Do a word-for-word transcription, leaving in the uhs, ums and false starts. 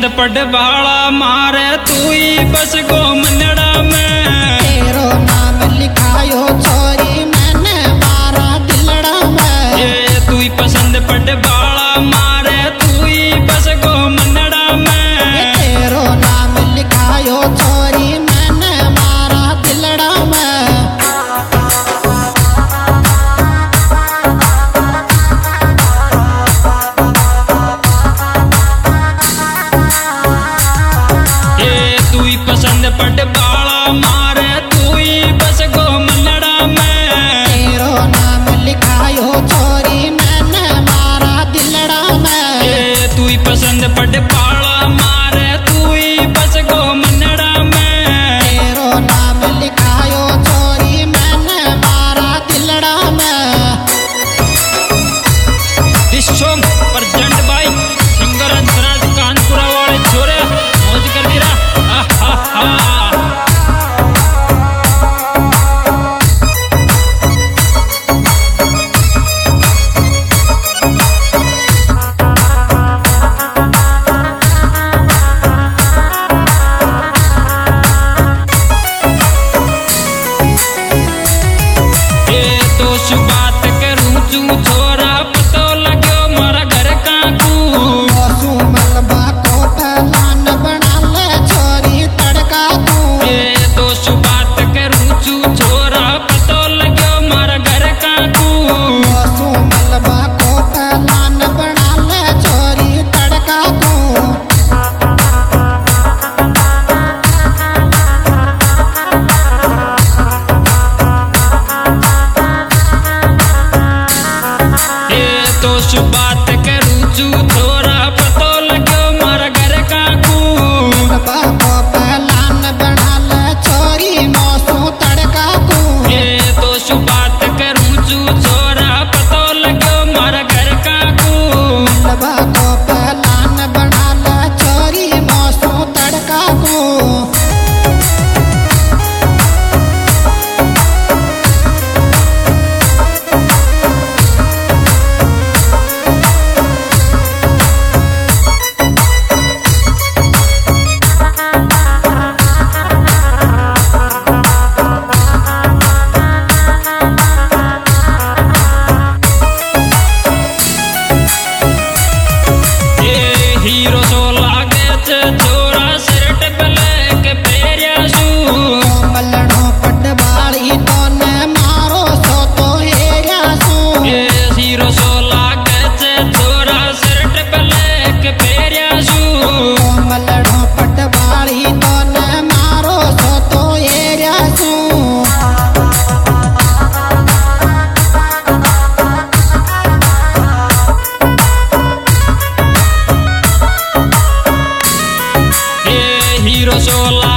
पसंद पड़ बाला मारे तू ही बस गो मनड़ा में। तेरो नाम लिखायो छोरी मैंने मारा दिलड़ा में। ये तू ही पसंद पड़ बाला मारे तू ही बस गो मनड़ा में। तेरो नाम लिखायो छोरी मैंने मारा दिलड़ा में। ये तू ही पसंद पड़ बाला मारे तू ही बस गो मनड़ा में। तेरो नाम लिखायो छोरी मैंने मारा दिलड़ा में। ये तू ही पसंद पड़ बाला मारे तू ही बस गो मनड़ा में। तेरो नाम लिखायो छोरी मैंने मारा दिलड़ा में। This song present by singer Antraj Kanpura वाले छोरे मौज कर दी रहा। आहा बात करूं चू छोरा पतो लगो मारा घर का तू। मलबा कोट लान बना ले छोरी तड़का तू। ये तो बात करूं चू छोरा पतो लगो मारा घर का तू। मलबा कोट लान बना ले छोरी तड़का तू। तो बात करूं चू छोरा पतो लगो मारा घर का कू। मलबा कोट लान बना ले छोरी मौसू तड़का तू। ये तो बात करूं चू छोरा पतो लगो मारा घर का कू। मलबा कोट लान बना ले छोरी मौसू तड़का तू। हीरो सो लागे छे छोरा शर्ट ब्लैक पेरिया शू। मलड़ो पट बाड़ी तो ने मारो सो तो हेरा सू। ये हीरो सो लागे छे छोरा शर्ट ब्लैक पेरिया शू। मलड़ो पट बाड़ी तो ने मारो सो तो हेरा सू। हीरो सोला